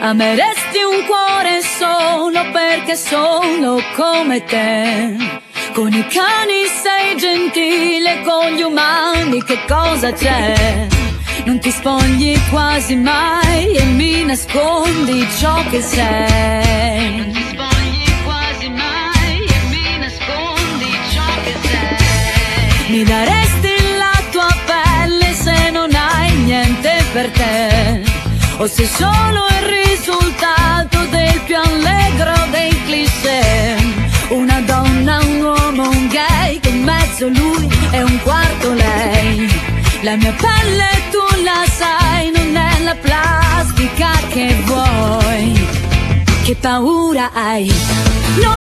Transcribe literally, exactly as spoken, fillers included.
Ameresti un cuore solo perché sono come te. Con i cani sei gentile, con gli umani che cosa c'è? Non ti spogli quasi mai e mi nascondi ciò che sei. Non ti spogli quasi mai e mi nascondi ciò che sei. Mi daresti la tua pelle se non hai niente per te, o se solo il risultato del più allegro dei cliché. Una donna, un uomo, un gay, che in mezzo lui e un quarto lei. La mia pelle tu la sai, non è la plastica che vuoi. Che paura hai? No.